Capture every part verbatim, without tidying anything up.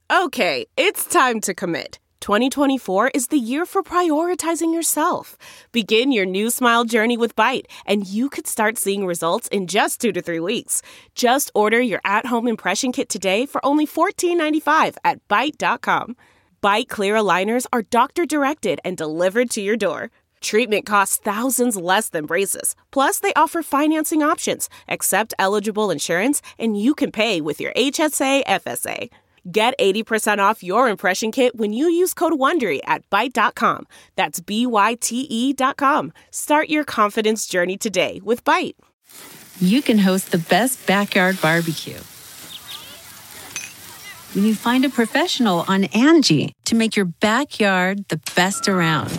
Okay, it's time to commit. twenty twenty-four is the year for prioritizing yourself. Begin your new smile journey with Byte, and you could start seeing results in just two to three weeks. Just order your at-home impression kit today for only fourteen ninety-five at byte dot com. Byte clear aligners are doctor-directed and delivered to your door. Treatment costs thousands less than braces. Plus, they offer financing options, accept eligible insurance, and you can pay with your H S A F S A. Get eighty percent off your impression kit when you use code WONDERY at byte dot com. That's B Y T E dot com. Start your confidence journey today with Byte. You can host the best backyard barbecue when you find a professional on Angie to make your backyard the best around.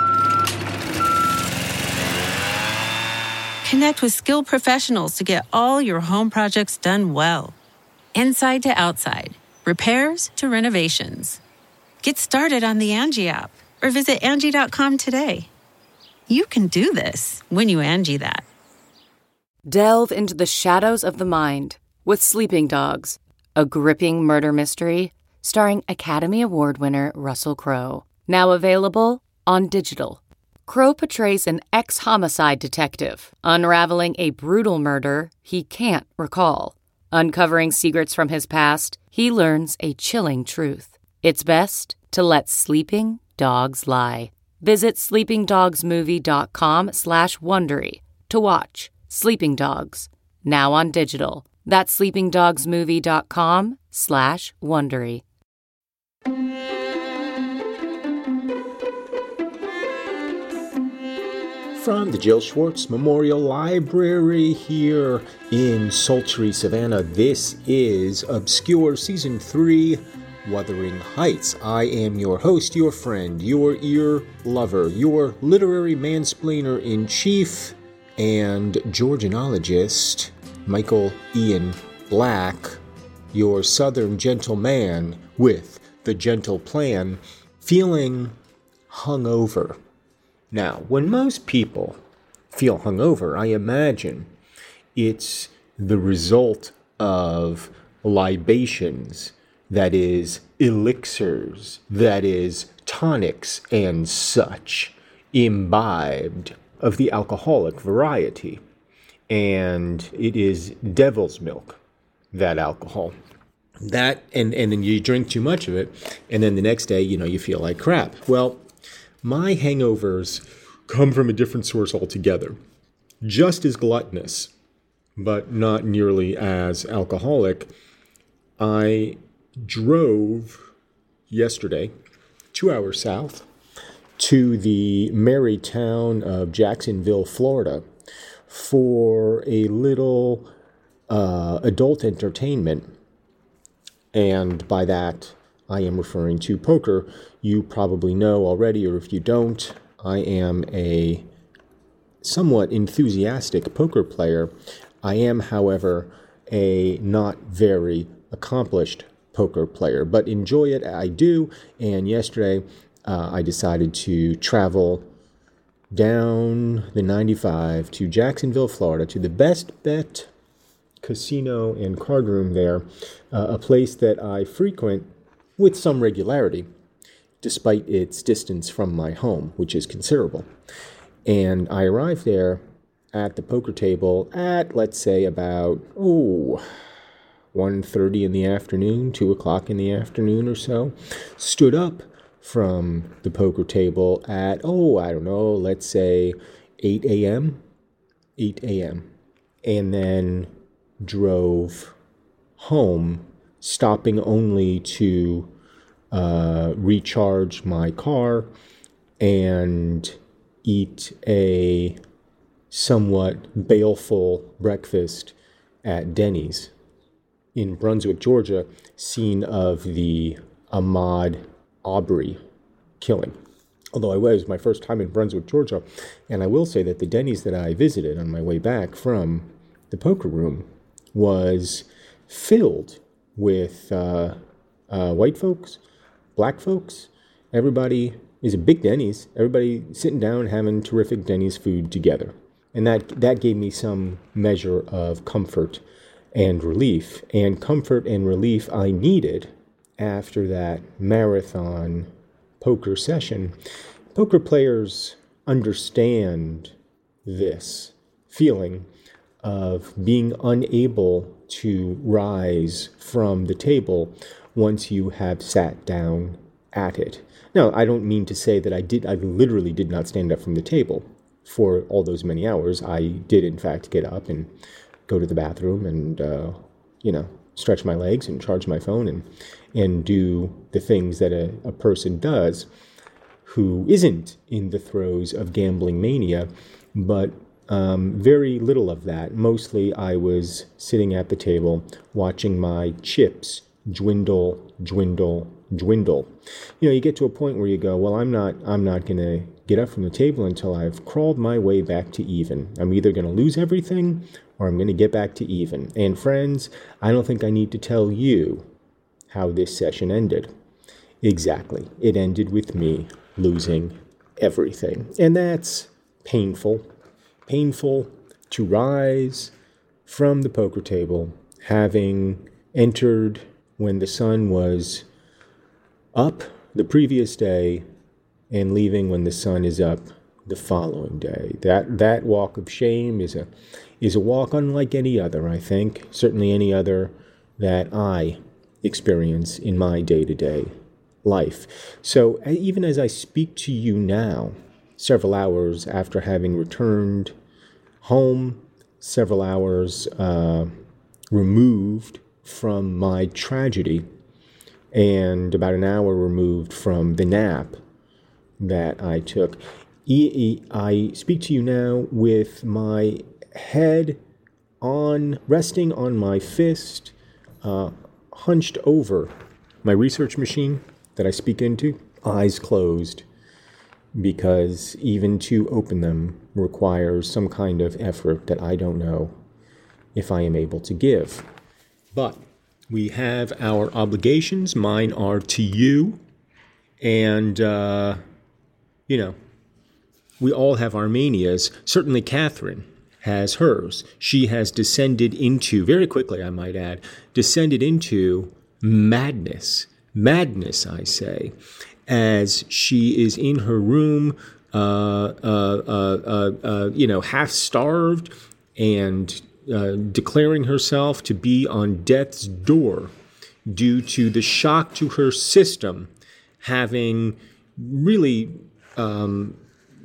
Connect with skilled professionals to get all your home projects done well. Inside to outside, repairs to renovations. Get started on the Angie app or visit Angie dot com today. You can do this when you Angie that. Delve into the shadows of the mind with Sleeping Dogs, a gripping murder mystery starring Academy Award winner Russell Crowe. Now available on digital. Crowe portrays an ex-homicide detective unraveling a brutal murder he can't recall. Uncovering secrets from his past, he learns a chilling truth. It's best to let sleeping dogs lie. Visit sleeping dogs movie dot com slash Wondery to watch Sleeping Dogs, now on digital. That's sleeping dogs movie dot com slash Wondery. From the Jill Schwartz Memorial Library here in sultry Savannah, this is Obscure Season three, Wuthering Heights. I am your host, your friend, your ear lover, your literary mansplainer-in-chief, and Georgianologist, Michael Ian Black, your southern gentleman with the gentle plan, feeling hungover. Now, when most people feel hungover, I imagine it's the result of libations, that is, elixirs, that is, tonics and such, imbibed of the alcoholic variety. And it is devil's milk, that alcohol. That, and, and then you drink too much of it, and then the next day, you know, you feel like crap. Well, my hangovers come from a different source altogether. Just as gluttonous, but not nearly as alcoholic. I drove yesterday, two hours south, to the merry town of Jacksonville, Florida, for a little uh, adult entertainment. And by that, I am referring to poker. You probably know already, or if you don't, I am a somewhat enthusiastic poker player. I am, however, a not very accomplished poker player, but enjoy it, I do. And yesterday, uh, I decided to travel down the ninety-five to Jacksonville, Florida, to the Best Bet Casino and Card Room there, uh, a place that I frequent with some regularity, despite its distance from my home, which is considerable. And I arrived there at the poker table at, let's say, about, oh, one thirty in the afternoon, two o'clock in the afternoon or so. Stood up from the poker table at, oh, I don't know, let's say eight a.m., eight a.m., and then drove home, stopping only to uh, recharge my car and eat a somewhat baleful breakfast at Denny's in Brunswick, Georgia, scene of the Ahmaud Arbery killing. Although I was my first time in Brunswick, Georgia, and I will say that the Denny's that I visited on my way back from the poker room was filled with uh, uh, white folks, black folks. Everybody is a big Denny's. Everybody sitting down having terrific Denny's food together. And that that gave me some measure of comfort and relief. And comfort and relief I needed after that marathon poker session. Poker players understand this feeling of being unable to rise from the table once you have sat down at it. Now, I don't mean to say that I did, I literally did not stand up from the table for all those many hours. I did, in fact, get up and go to the bathroom and, uh, you know, stretch my legs and charge my phone and, and do the things that a, a person does who isn't in the throes of gambling mania, but um, very little of that. Mostly I was sitting at the table watching my chips dwindle, dwindle, dwindle. You know, you get to a point where you go, well, I'm not, I'm not going to get up from the table until I've crawled my way back to even. I'm either going to lose everything or I'm going to get back to even. And friends, I don't think I need to tell you how this session ended. Exactly. It ended with me losing everything. And that's painful. Painful to rise from the poker table, having entered when the sun was up the previous day and leaving when the sun is up the following day. That that walk of shame is a is a walk unlike any other, I think, certainly any other that I experience in my day-to-day life. So even as I speak to you now, several hours after having returned home, several hours uh, removed from my tragedy, and about an hour removed from the nap that I took, I speak to you now with my head on, resting on my fist, uh, hunched over my research machine that I speak into, eyes closed, because even to open them requires some kind of effort that I don't know if I am able to give. But we have our obligations. Mine are to you. And, uh, you know, we all have our manias. Certainly Catherine has hers. She has descended into, very quickly I might add, descended into madness. Madness, I say, as she is in her room, uh, uh, uh, uh, uh, you know, half-starved and uh, declaring herself to be on death's door due to the shock to her system, having really um,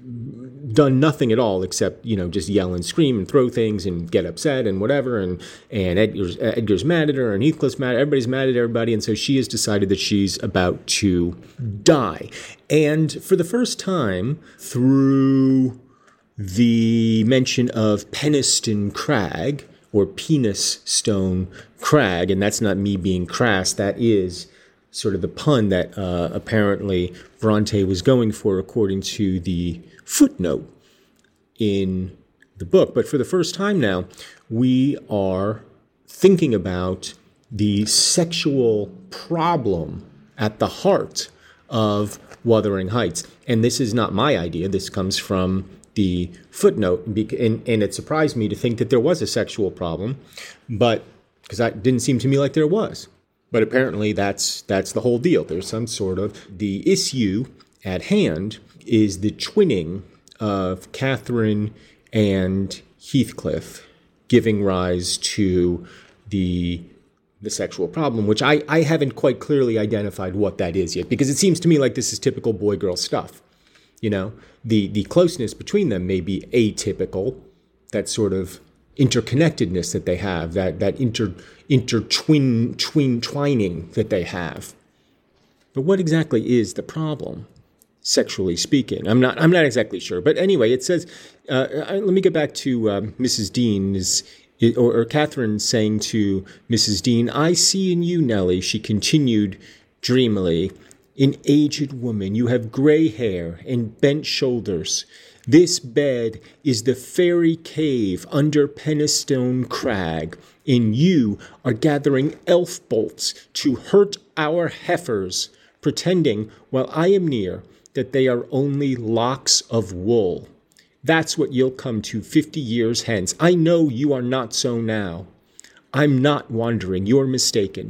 done nothing at all except, you know, just yell and scream and throw things and get upset and whatever. And, and Edgar's, Edgar's mad at her and Heathcliff's mad. Everybody's mad at everybody. And so she has decided that she's about to die. And for the first time, through the mention of Penistone Crag or Penis Stone Crag, and that's not me being crass, that is sort of the pun that uh, apparently Bronte was going for according to the footnote in the book. But for the first time now, we are thinking about the sexual problem at the heart of Wuthering Heights. And this is not my idea. This comes from the footnote. And, and it surprised me to think that there was a sexual problem, but because that didn't seem to me like there was. But apparently that's that's the whole deal. There's some sort of, the issue at hand is the twinning of Catherine and Heathcliff giving rise to the the sexual problem, which I, I haven't quite clearly identified what that is yet, because it seems to me like this is typical boy-girl stuff. You know, the, the closeness between them may be atypical, that sort of interconnectedness that they have, that that inter intertwin twin twining that they have. But what exactly is the problem, sexually speaking? I'm not I'm not exactly sure. But anyway, it says. Uh, let me get back to um, Missus Dean is, or, or Catherine saying to Missus Dean, "I see in you, Nellie," she continued dreamily, "an aged woman. You have gray hair and bent shoulders. This bed is the fairy cave under Penistone Crag, and you are gathering elf bolts to hurt our heifers, pretending, while I am near, that they are only locks of wool. That's what you'll come to fifty years hence. I know you are not so now. I'm not wandering. You're mistaken.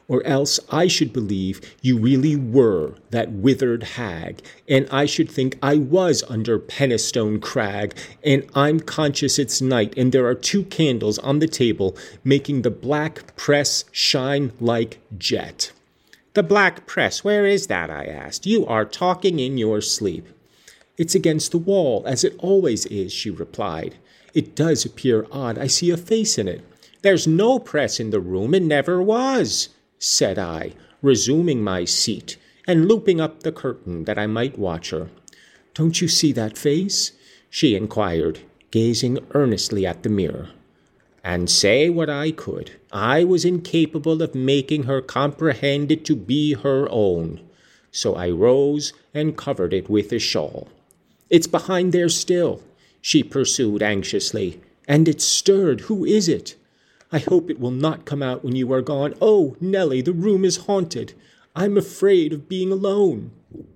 or else I should believe you really were that withered hag, and I should think I was under Penistone Crag, and I'm conscious it's night, and there are two candles on the table making the black press shine like jet." "The black press, where is that?" I asked. "You are talking in your sleep." "It's against the wall, as it always is," she replied. "It does appear odd. I see a face in it." "There's no press in the room, and never was," said I, resuming my seat and looping up the curtain that I might watch her. "Don't you see that face?" she inquired, gazing earnestly at the mirror. And say what I could, I was incapable of making her comprehend it to be her own. So I rose and covered it with a shawl. "It's behind there still," she pursued anxiously. "And it stirred. Who is it? I hope it will not come out when you are gone. Oh, Nellie, the room is haunted. I'm afraid of being alone."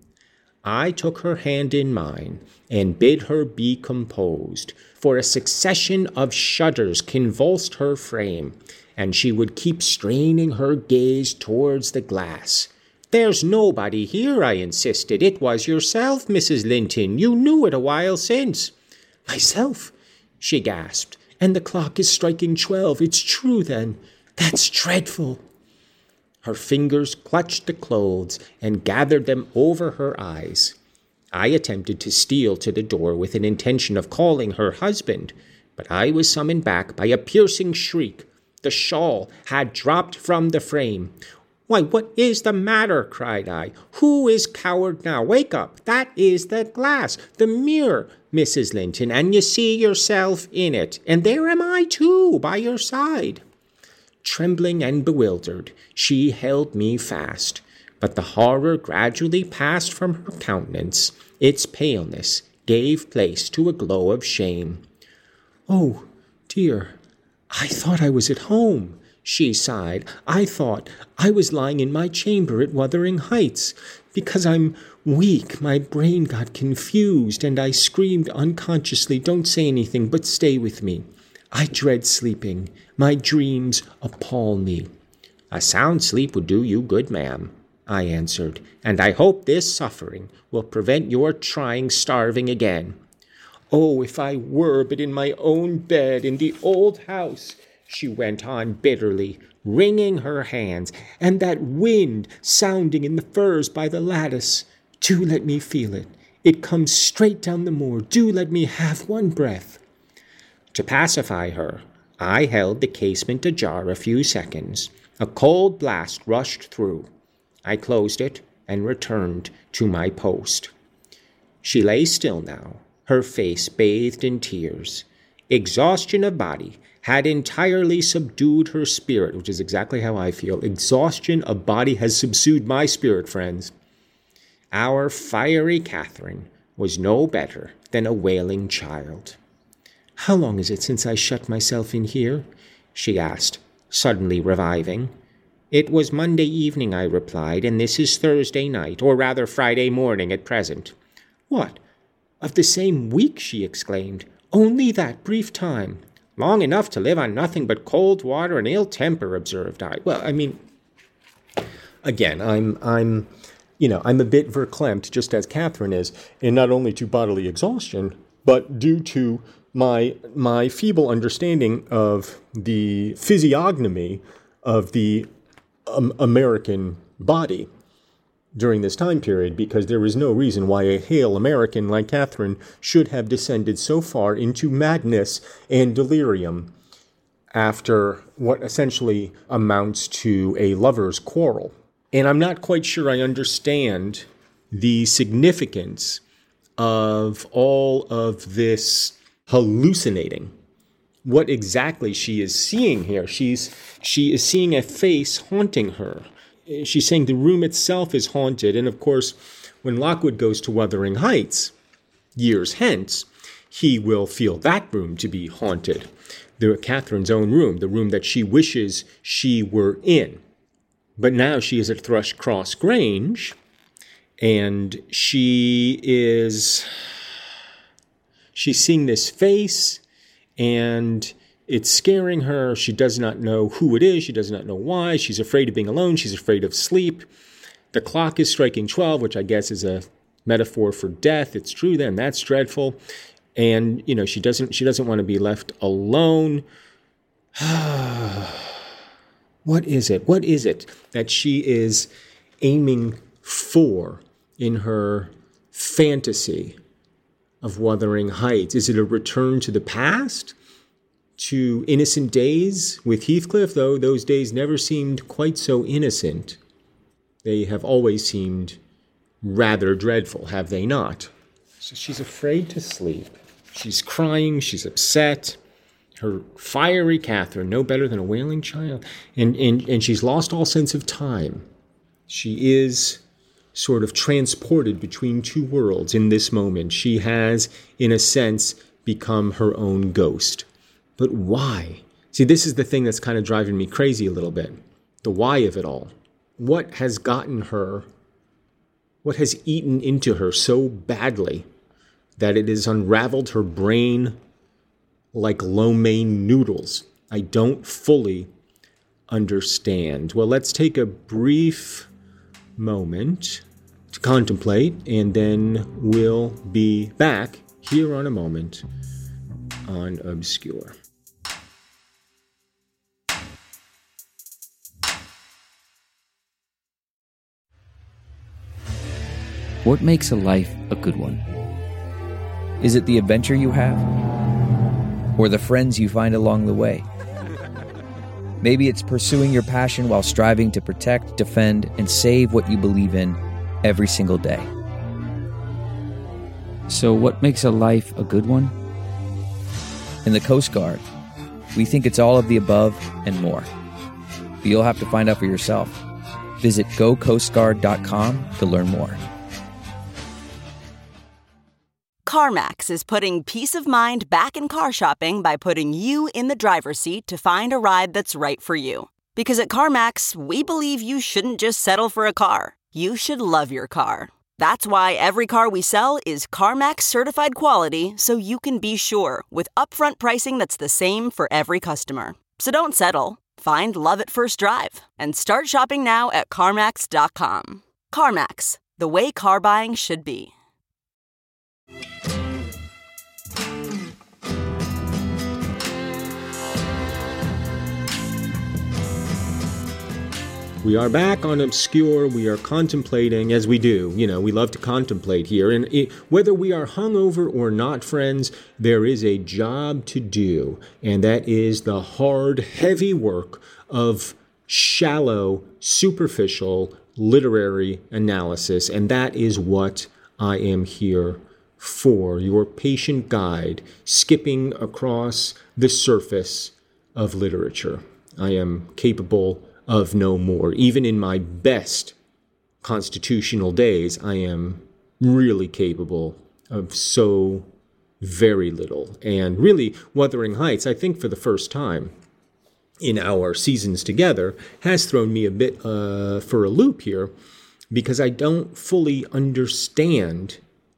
I took her hand in mine and bid her be composed, for a succession of shudders convulsed her frame, and she would keep straining her gaze towards the glass. "There's nobody here," I insisted. "It was yourself, Missus Linton. You knew it a while since." "Myself?" she gasped. "And the clock is striking twelve. It's true, then. That's dreadful." Her fingers clutched the clothes and gathered them over her eyes. I attempted to steal to the door with an intention of calling her husband, but I was summoned back by a piercing shriek. The shawl had dropped from the frame. "Why, what is the matter?" cried I. "Who is coward now? Wake up! That is the glass, the mirror, Missus Linton, and you see yourself in it, and there am I, too, by your side." Trembling and bewildered, she held me fast, but the horror gradually passed from her countenance. Its paleness gave place to a glow of shame. "Oh, dear, I thought I was at home," she sighed. "I thought I was lying in my chamber at Wuthering Heights. Because I'm weak, my brain got confused, and I screamed unconsciously, 'Don't say anything, but stay with me. I dread sleeping. My dreams appall me.'" "A sound sleep would do you good, ma'am," I answered, "and I hope this suffering will prevent your trying starving again." "Oh, if I were but in my own bed in the old house," she went on bitterly, wringing her hands, "and that wind sounding in the firs by the lattice. Do let me feel it. It comes straight down the moor. Do let me have one breath." To pacify her, I held the casement ajar a few seconds. A cold blast rushed through. I closed it and returned to my post. She lay still now, her face bathed in tears. Exhaustion of body had entirely subdued her spirit, which is exactly how I feel. Exhaustion of body has subdued my spirit, friends. Our fiery Catherine was no better than a wailing child. "How long is it since I shut myself in here?" she asked, suddenly reviving. "It was Monday evening," I replied, "and this is Thursday night, or rather Friday morning at present." "What, of the same week?" she exclaimed. "Only that brief time." "Long enough to live on nothing but cold water and ill temper," observed I. Well, I mean, again, I'm, I'm, you know, I'm a bit verklempt, just as Catherine is, and not only to bodily exhaustion, but due to my my feeble understanding of the physiognomy of the um, American body during this time period, because there is no reason why a hale American like Catherine should have descended so far into madness and delirium after what essentially amounts to a lover's quarrel. And I'm not quite sure I understand the significance of all of this hallucinating. What exactly she is seeing here? She's she is seeing a face haunting her. She's saying the room itself is haunted. And of course, when Lockwood goes to Wuthering Heights, years hence, he will feel that room to be haunted. The Catherine's own room, the room that she wishes she were in. But now she is at Thrushcross Grange, and she is, she's seeing this face, and it's scaring her. She does not know who it is. She does not know why. She's afraid of being alone. She's afraid of sleep. The clock is striking twelve, which I guess is a metaphor for death. It's true then. That's dreadful. And, you know, she doesn't she doesn't want to be left alone. What is it? What is it that she is aiming for in her fantasy of Wuthering Heights? Is it a return to the past? To innocent days with Heathcliff, though those days never seemed quite so innocent. They have always seemed rather dreadful, have they not? So she's afraid to sleep. She's crying. She's upset. Her fiery Catherine, no better than a wailing child. And, and, and she's lost all sense of time. She is sort of transported between two worlds in this moment. She has, in a sense, become her own ghost. But why? See, this is the thing that's kind of driving me crazy a little bit. The why of it all. What has gotten her, what has eaten into her so badly that it has unraveled her brain like lo mein noodles? I don't fully understand. Well, let's take a brief moment to contemplate, and then we'll be back here on A Moment on Obscure. What makes a life a good one? Is it the adventure you have? Or the friends you find along the way? Maybe it's pursuing your passion while striving to protect, defend, and save what you believe in every single day. So what makes a life a good one? In the Coast Guard, we think it's all of the above and more. But you'll have to find out for yourself. Visit go coast guard dot com to learn more. CarMax is putting peace of mind back in car shopping by putting you in the driver's seat to find a ride that's right for you. Because at CarMax, we believe you shouldn't just settle for a car. You should love your car. That's why every car we sell is CarMax certified quality, so you can be sure with upfront pricing that's the same for every customer. So don't settle. Find love at first drive and start shopping now at CarMax dot com. CarMax, the way car buying should be. We are back on Obscure. We are contemplating, as we do. You know, we love to contemplate here. And it, whether we are hungover or not, friends, there is a job to do. And that is the hard, heavy work of shallow, superficial literary analysis. And that is what I am here for. Your patient guide, skipping across the surface of literature. I am capable of no more. Even in my best constitutional days, I am really capable of so very little. And really, Wuthering Heights, I think for the first time in our seasons together, has thrown me a bit uh, for a loop here, because I don't fully understand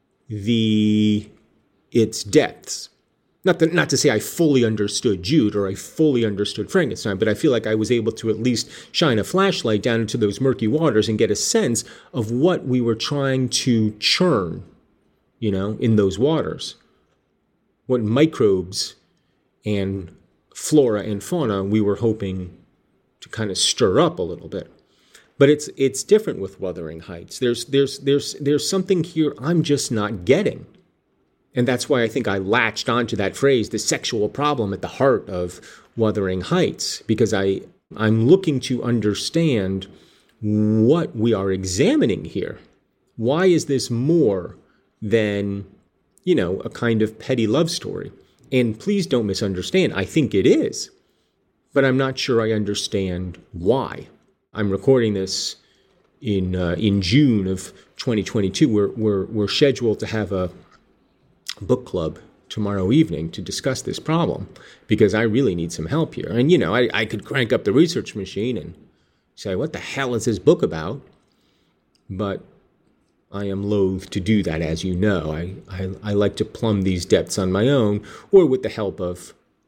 the its depths. Not, that, not to say I fully understood Jude or I fully understood Frankenstein, but I feel like I was able to at least shine a flashlight down into those murky waters and get a sense of what we were trying to churn, you know, in those waters. What microbes and flora and fauna we were hoping to kind of stir up a little bit. But it's it's different with Wuthering Heights. There's there's there's there's something here I'm just not getting. And that's why I think I latched onto that phrase, the sexual problem at the heart of Wuthering Heights, because I, I'm looking to understand what we are examining here. Why is this more than, you know, a kind of petty love story? And please don't misunderstand. I think it is. But I'm not sure I understand why. I'm recording this in uh, in June of twenty twenty-two. We're, we're, we're scheduled to have a book club tomorrow evening to discuss this problem, because I really need some help here. And, you know, I, I could crank up the research machine and say, what the hell is this book about? But I am loath to do that, as you know. I, I, I like to plumb these depths on my own, or with the help of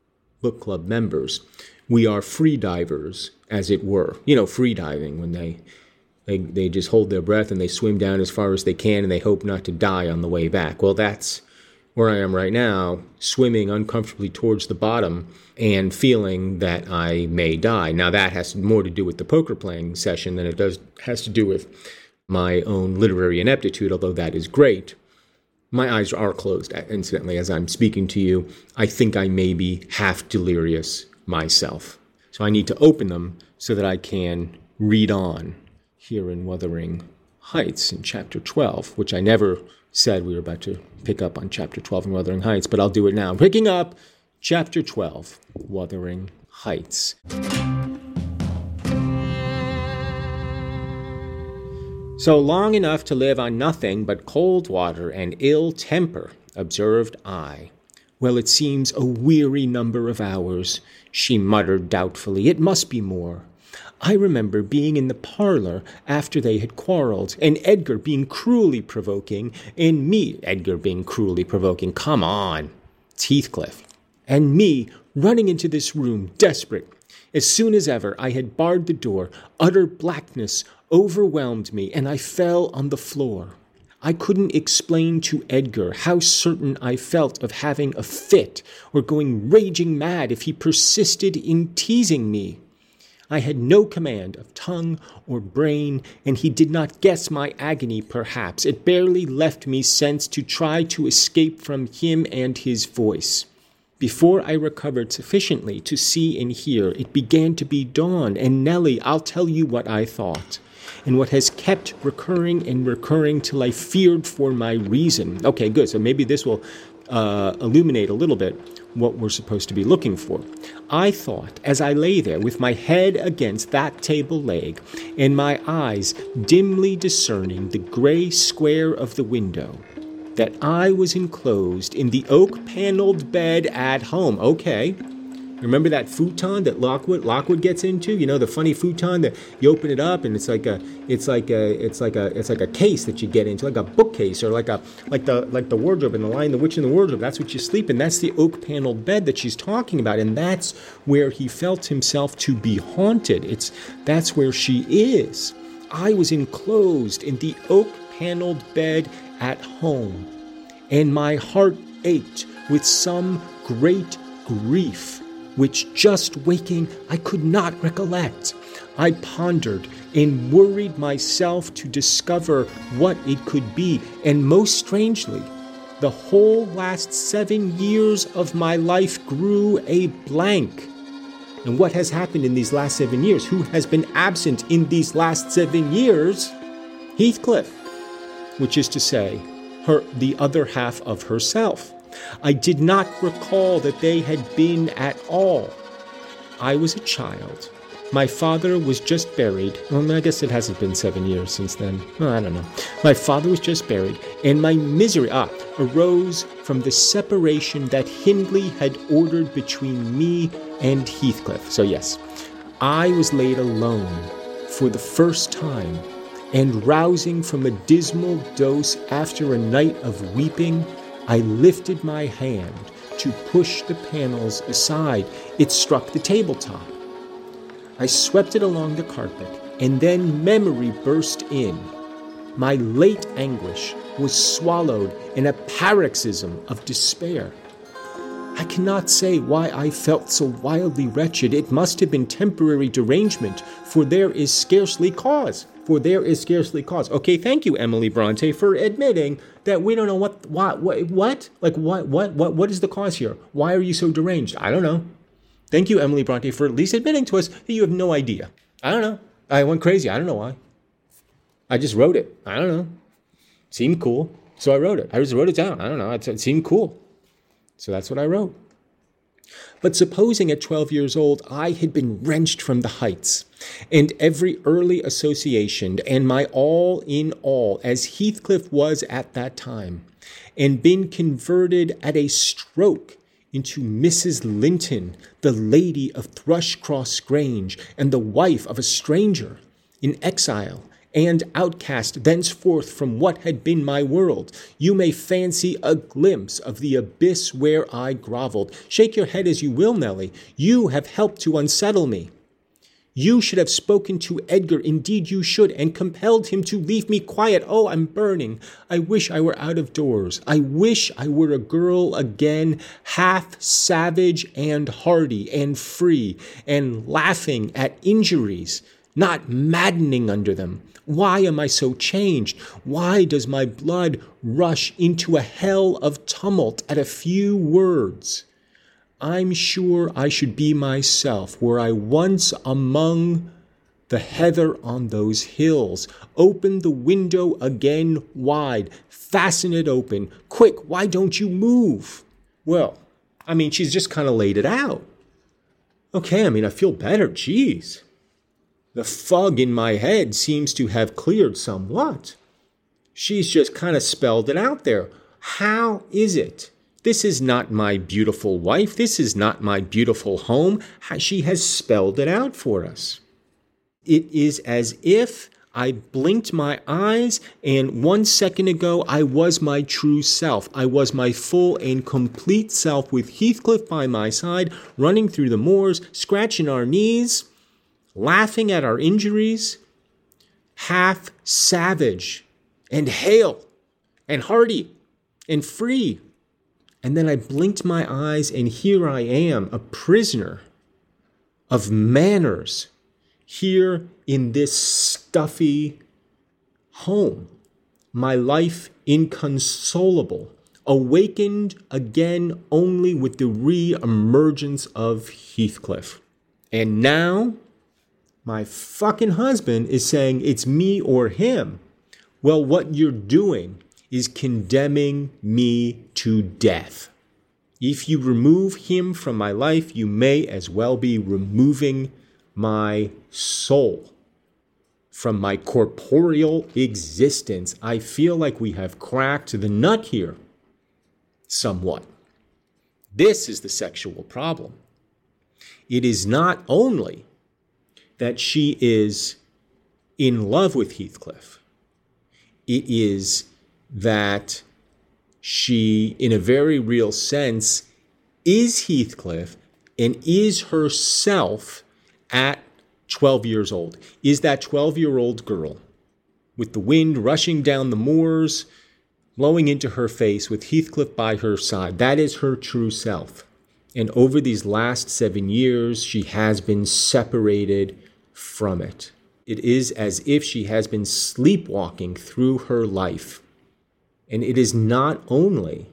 book club members. We are free divers, as it were. You know, free diving, when they, they, they just hold their breath and they swim down as far as they can and they hope not to die on the way back. Well, that's where I am right now, swimming uncomfortably towards the bottom and feeling that I may die. Now, that has more to do with the poker playing session than it does has to do with my own literary ineptitude, although that is great. My eyes are closed, incidentally, as I'm speaking to you. I think I may be half delirious myself. So I need to open them so that I can read on here in Wuthering Heights in chapter twelve, which I never said we were about to pick up on chapter twelve in Wuthering Heights, but I'll do it now. Picking up chapter twelve, Wuthering Heights. So long enough to live on nothing but cold water and ill temper, observed I. Well, it seems a weary number of hours, she muttered doubtfully. It must be more. I remember being in the parlor after they had quarreled, and Edgar being cruelly provoking, and me, Edgar being cruelly provoking, come on, it's Heathcliff, and me running into this room, desperate. As soon as ever I had barred the door, utter blackness overwhelmed me, and I fell on the floor. I couldn't explain to Edgar how certain I felt of having a fit or going raging mad if he persisted in teasing me. I had no command of tongue or brain, and he did not guess my agony, perhaps. It barely left me sense to try to escape from him and his voice. Before I recovered sufficiently to see and hear, it began to be dawn, and Nellie, I'll tell you what I thought, and what has kept recurring and recurring till I feared for my reason. Okay, good, so maybe this will uh, illuminate a little bit what we're supposed to be looking for. I thought, as I lay there with my head against that table leg and my eyes dimly discerning the gray square of the window, that I was enclosed in the oak-paneled bed at home. Okay. Remember that futon that Lockwood Lockwood gets into? You know, the funny futon that you open it up and it's like a it's like a it's like a it's like a case that you get into, like a bookcase, or like a like the like the wardrobe in The Lion, the Witch, and the Wardrobe. That's what you sleep in. That's the oak-paneled bed that she's talking about, and that's where he felt himself to be haunted. It's that's where she is. I was enclosed in the oak-paneled bed at home, and my heart ached with some great grief, which just waking I could not recollect. I pondered and worried myself to discover what it could be, and most strangely, the whole last seven years of my life grew a blank. And what has happened in these last seven years? Who has been absent in these last seven years? Heathcliff, which is to say, her the other half of herself. I did not recall that they had been at all. I was a child. My father was just buried. Well, I guess it hasn't been seven years since then. Well, I don't know. My father was just buried, and my misery ah, arose from the separation that Hindley had ordered between me and Heathcliff. So yes, I was laid alone for the first time, and rousing from a dismal dose after a night of weeping, I lifted my hand to push the panels aside. It struck the tabletop. I swept it along the carpet, and then memory burst in. My late anguish was swallowed in a paroxysm of despair. I cannot say why I felt so wildly wretched. It must have been temporary derangement, for there is scarcely cause. For there is scarcely cause. Okay, thank you, Emily Bronte, for admitting that we don't know what, what, what, what? Like, what, what, what, what is the cause here? Why are you so deranged? I don't know. Thank you, Emily Bronte, for at least admitting to us that you have no idea. I don't know. I went crazy. I don't know why. I just wrote it. I don't know. Seemed cool, so I wrote it. I just wrote it down. I don't know. It, it seemed cool. So that's what I wrote. But supposing at twelve years old I had been wrenched from the heights, and every early association, and my all in all, as Heathcliff was at that time, and been converted at a stroke into Missus Linton, the lady of Thrushcross Grange, and the wife of a stranger, in exile, and outcast thenceforth from what had been my world. You may fancy a glimpse of the abyss where I groveled. Shake your head as you will, Nellie. You have helped to unsettle me. You should have spoken to Edgar, indeed you should, and compelled him to leave me quiet. Oh, I'm burning. I wish I were out of doors. I wish I were a girl again, half savage and hardy and free, and laughing at injuries, not maddening under them. Why am I so changed? Why does my blood rush into a hell of tumult at a few words? I'm sure I should be myself were I once among the heather on those hills. Open the window again wide. Fasten it open. Quick, why don't you move? Well, I mean, she's just kind of laid it out. Okay, I mean, I feel better. Jeez. The fog in my head seems to have cleared somewhat. She's just kind of spelled it out there. How is it? This is not my beautiful wife. This is not my beautiful home. She has spelled it out for us. It is as if I blinked my eyes and one second ago I was my true self. I was my full and complete self with Heathcliff by my side, running through the moors, scratching our knees, laughing at our injuries, half savage and hale and hardy and free. And then I blinked my eyes, and here I am, a prisoner of manners, here in this stuffy home, my life inconsolable, awakened again only with the re-emergence of Heathcliff. And now my fucking husband is saying it's me or him. Well, what you're doing is condemning me to death. If you remove him from my life, you may as well be removing my soul from my corporeal existence. I feel like we have cracked the nut here somewhat. This is the sexual problem. It is not only that she is in love with Heathcliff. It is that she, in a very real sense, is Heathcliff and is herself at twelve years old. Is that twelve-year-old girl with the wind rushing down the moors, blowing into her face with Heathcliff by her side. That is her true self. And over these last seven years, she has been separated from it. It is as if she has been sleepwalking through her life. And it is not only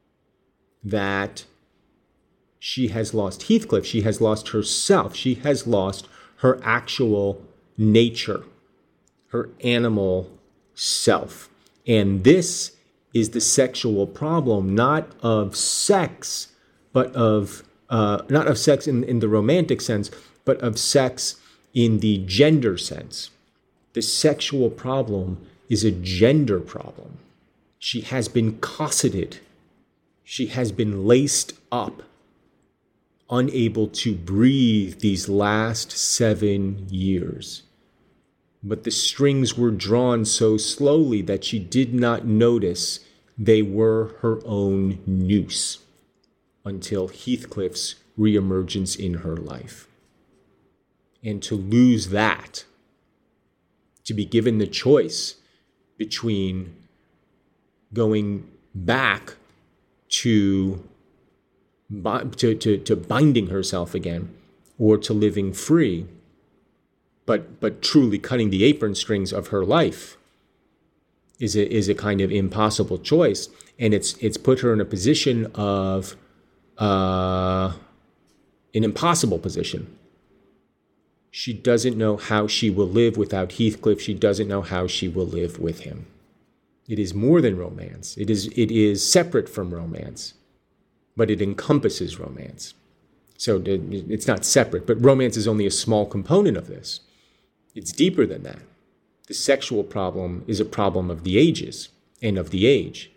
that she has lost Heathcliff, she has lost herself, she has lost her actual nature, her animal self. And this is the sexual problem, not of sex, but of, uh, not of sex in, in the romantic sense, but of sex in the gender sense. The sexual problem is a gender problem. She has been cosseted. She has been laced up, unable to breathe these last seven years. But the strings were drawn so slowly that she did not notice they were her own noose until Heathcliff's reemergence in her life. And to lose that, to be given the choice between going back to, to, to, to binding herself again or to living free, but but truly cutting the apron strings of her life is a, is a kind of impossible choice. And it's it's put her in a position of uh, an impossible position. She doesn't know how she will live without Heathcliff. She doesn't know how she will live with him. It is more than romance. It is it is separate from romance, but it encompasses romance. So it's not separate, but romance is only a small component of this. It's deeper than that. The sexual problem is a problem of the ages and of the age.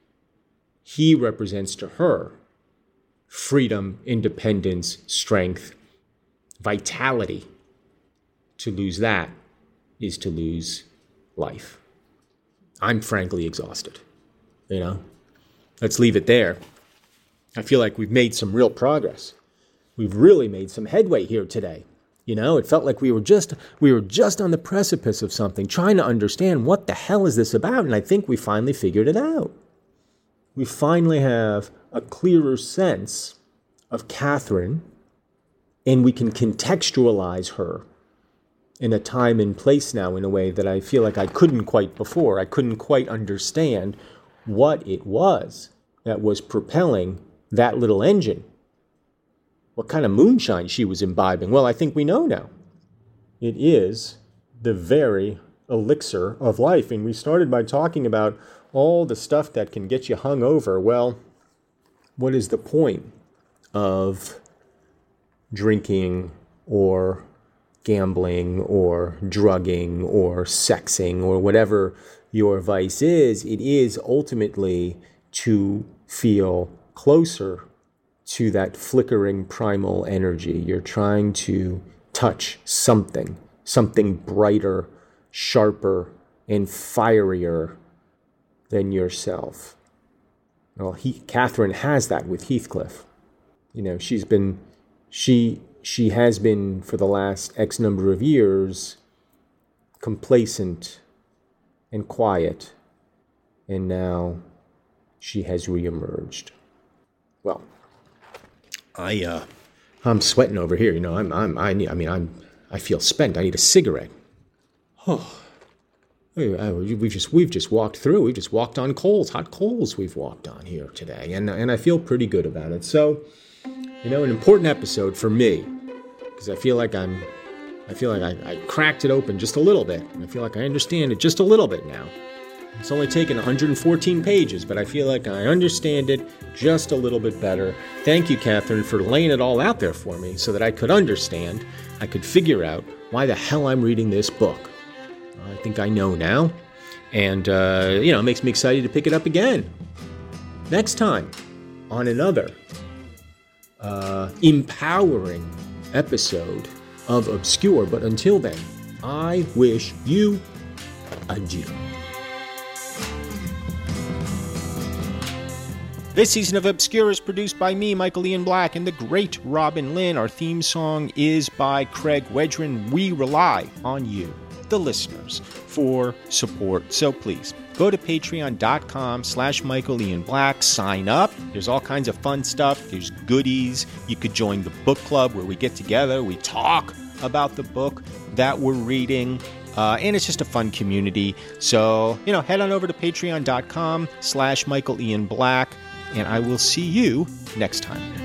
He represents to her freedom, independence, strength, vitality. To lose that is to lose life. I'm frankly exhausted. You know, let's leave it there. I feel like we've made some real progress. We've really made some headway here today. You know, it felt like we were just we were just on the precipice of something, trying to understand what the hell is this about, and I think we finally figured it out. We finally have a clearer sense of Catherine, and we can contextualize her in a time and place now in a way that I feel like I couldn't quite before. I couldn't quite understand what it was that was propelling that little engine. What kind of moonshine she was imbibing? Well, I think we know now. It is the very elixir of life. And we started by talking about all the stuff that can get you hung over. Well, what is the point of drinking or gambling or drugging or sexing or whatever your vice is? It is ultimately to feel closer to that flickering primal energy. You're trying to touch something, something brighter, sharper, and fierier than yourself. Well, he, Catherine has that with Heathcliff. You know, she's been, she, she has been for the last X number of years complacent and quiet, and now she has reemerged. Well, I, uh, I'm sweating over here. You know, I'm, I'm, I need, I mean, I'm, I feel spent. I need a cigarette. Oh, we've just, we've just walked through. We've just walked on coals, hot coals. We've walked on here today, and and I feel pretty good about it. So, you know, an important episode for me because I feel like I'm, I feel like I, I cracked it open just a little bit. I feel like I understand it just a little bit now. It's only taken one hundred fourteen pages, but I feel like I understand it just a little bit better. Thank you, Catherine, for laying it all out there for me so that I could understand, I could figure out why the hell I'm reading this book. I think I know now, and, uh, you know, it makes me excited to pick it up again. Next time, on another uh, empowering episode of Obscure, but until then, I wish you adieu. This season of Obscure is produced by me, Michael Ian Black, and the great Robin Lynn. Our theme song is by Craig Wedren. We rely on you, the listeners, for support. So please, go to patreon.com slash Michael Ian Black. Sign up. There's all kinds of fun stuff. There's goodies. You could join the book club where we get together. We talk about the book that we're reading. Uh, and it's just a fun community. So, you know, head on over to patreon.com slash Michael Ian Black. And I will see you next time.